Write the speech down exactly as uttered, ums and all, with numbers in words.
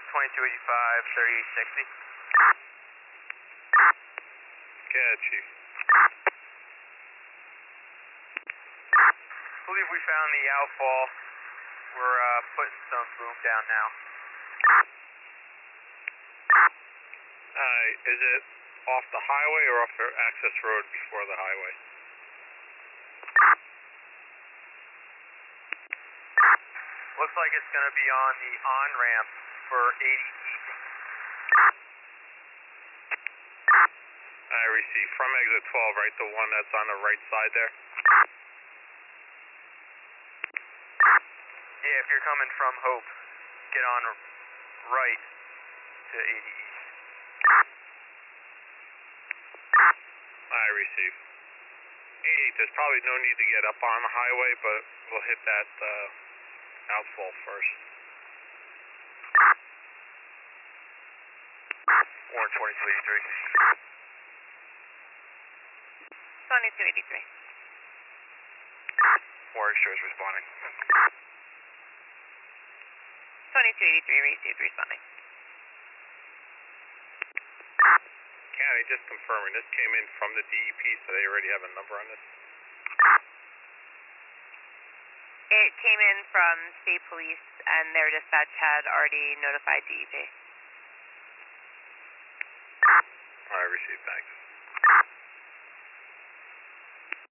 twenty-two eighty-five, thirty-eight sixty. Yeah, Chief. I believe we found the outfall. We're uh, putting some boom down now. Uh, is it off the highway or off the access road before the highway? Looks like it's going to be on the on-ramp for eighty east. I receive from exit twelve, right? The one that's on the right side there? Yeah, if you're coming from Hope, get on right to eighty east. I receive. eighty, there's probably no need to get up on the highway, but we'll hit that uh, outfall first. Warren twenty-two eighty-three. twenty-two eighty-three. Warren Shores responding. twenty-two eighty-three received, responding. County, just confirming, this came in from the D E P, so they already have a number on this? It came in from state police, and their dispatch had already notified D E P. I received, thanks.